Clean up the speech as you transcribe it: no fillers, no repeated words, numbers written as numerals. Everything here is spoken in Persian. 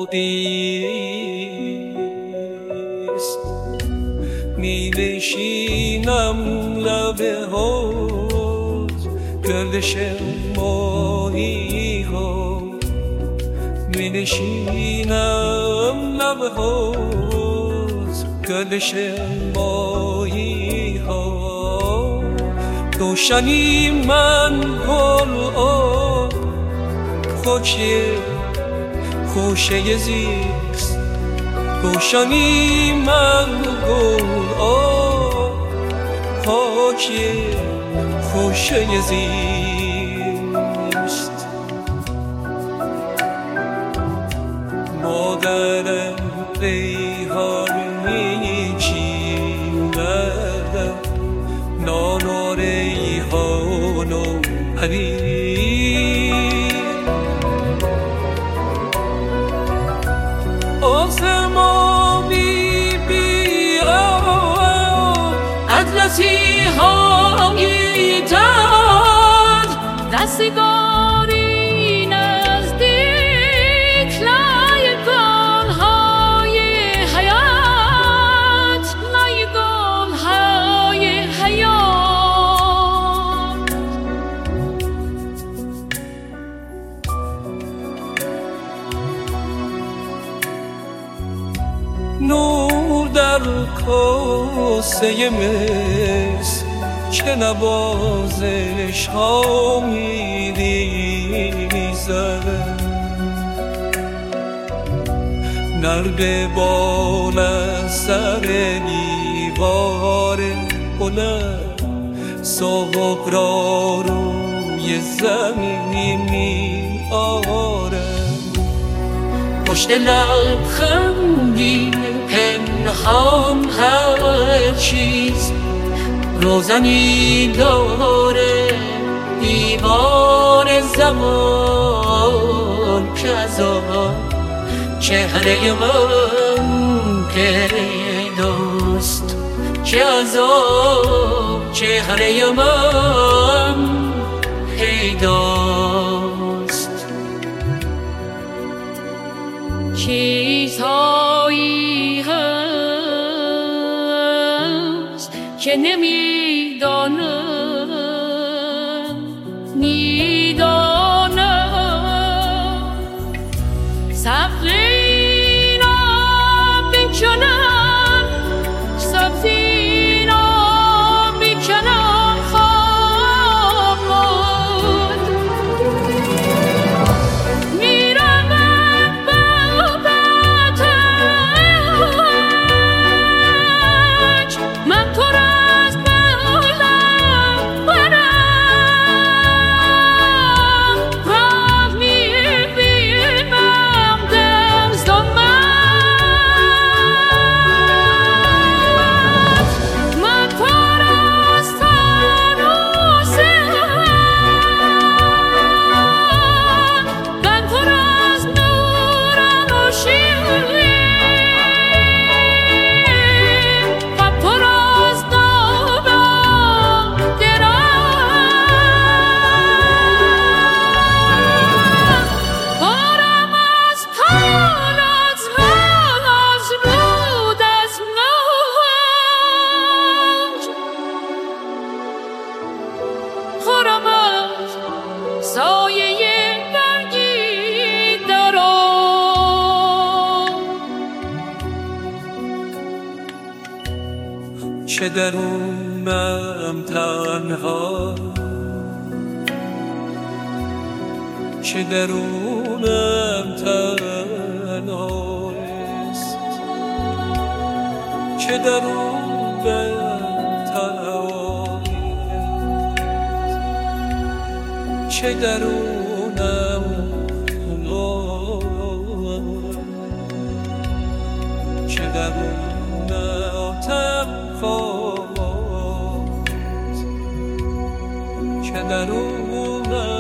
است. می نشینم لب حوض گردش ماهی ها، می نشینم لب حوض گردش ماهی ها. روشنی من گل آب خوشه زیست، روشنی من گل آب خوشه زیست. مادرم ریحان میچیند، نان و ریحان و حریر. آسمان میبیرم اطلسی هایی تند، رستگاری نزدیک لای گلهای حیات، لای گلهای حیات. نور در کاسه مس چه نوازش ها می‌ریزد، نرد بال از سر دیوار بلند ساق را روی زمین می‌آرد. پشت لبخندی پنهان هر چیز روزنی داره، دیوار زمان که از آن چهره من پیداست، که از آن چهره من پیداست. چیزهایی هست که نمیدانم، میدانم صبر این آب میکنم، سبز این آب میکنم خواب بود. میرم بابتش من پر از بولم برم، راه میبینم دست و من پر از فانوسم، من پر از نورم و شیرین، من پر از نامم درم، پرم از حال از راه از رود از موج، خورم از سایه برگی درام. چه درونم تنها، چه درونم تنها است، چه درونم تنها است، چه درونم چه درونم تنها است، چه درونم